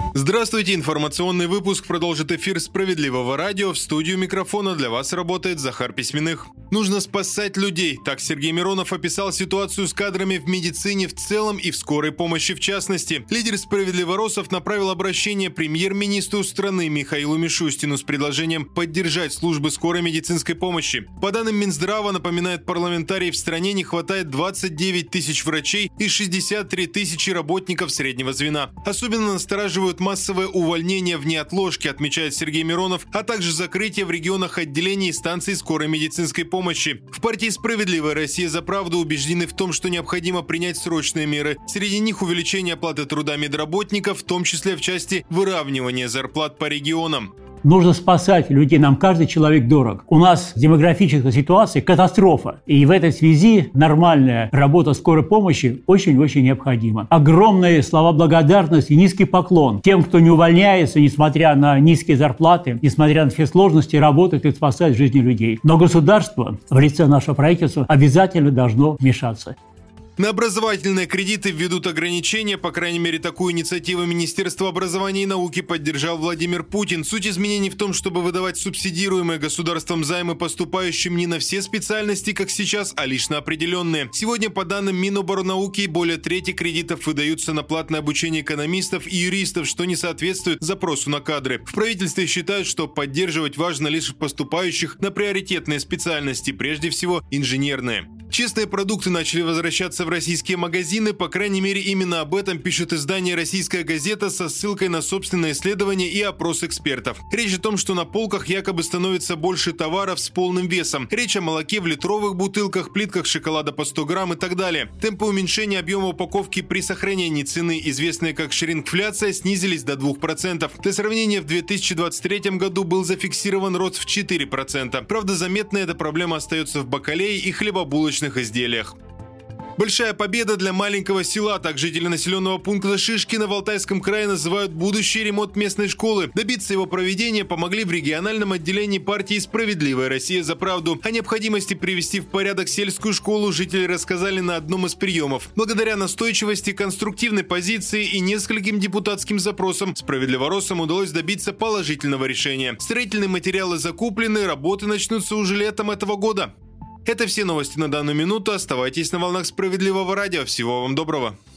Здравствуйте, информационный выпуск продолжит эфир «Справедливого радио». В студию микрофона для вас работает Захар Письменных. Нужно спасать людей. Так Сергей Миронов описал ситуацию с кадрами в медицине в целом и в скорой помощи в частности. Лидер «Справедливоросов» направил обращение премьер-министру страны Михаилу Мишустину с предложением поддержать службы скорой медицинской помощи. По данным Минздрава, напоминает парламентарий, в стране не хватает 29 тысяч врачей и 63 тысячи работников среднего звена. Особенно настораживают массовое увольнение в неотложке, отмечает Сергей Миронов, а также закрытие в регионах отделений и станций скорой медицинской помощи. В партии «Справедливая Россия за правду» убеждены в том, что необходимо принять срочные меры. Среди них увеличение оплаты труда медработников, в том числе в части выравнивания зарплат по регионам. Нужно спасать людей, нам каждый человек дорог. У нас демографическая ситуация – катастрофа. И в этой связи нормальная работа скорой помощи очень-очень необходима. Огромные слова благодарности и низкий поклон тем, кто не увольняется, несмотря на низкие зарплаты, несмотря на все сложности, работает и спасает жизни людей. Но государство в лице нашего правительства обязательно должно вмешаться. На образовательные кредиты введут ограничения, по крайней мере, такую инициативу Министерства образования и науки поддержал Владимир Путин. Суть изменений в том, чтобы выдавать субсидируемые государством займы поступающим не на все специальности, как сейчас, а лишь на определенные. Сегодня, по данным Миноборнауки, более трети кредитов выдаются на платное обучение экономистов и юристов, что не соответствует запросу на кадры. В правительстве считают, что поддерживать важно лишь поступающих на приоритетные специальности, прежде всего инженерные. Честные продукты начали возвращаться в российские магазины, по крайней мере, именно об этом пишет издание «Российская газета» со ссылкой на собственное исследование и опрос экспертов. Речь о том, что на полках якобы становится больше товаров с полным весом. Речь о молоке в литровых бутылках, плитках шоколада по 100 грамм и так далее. Темпы уменьшения объема упаковки при сохранении цены, известные как шрингфляция, снизились до 2%. Для сравнения, в 2023 году был зафиксирован рост в 4%. Правда, заметная эта проблема остается в бакалее и хлебобулочных изделиях. Большая победа для маленького села. Так жители населенного пункта Шишкино в Алтайском крае называют будущий ремонт местной школы. Добиться его проведения помогли в региональном отделении партии «Справедливая Россия за правду». О необходимости привести в порядок сельскую школу жители рассказали на одном из приемов. Благодаря настойчивости, конструктивной позиции и нескольким депутатским запросам «Справедливоросам» удалось добиться положительного решения. Строительные материалы закуплены, работы начнутся уже летом этого года. Это все новости на данную минуту. Оставайтесь на волнах «Справедливого радио». Всего вам доброго.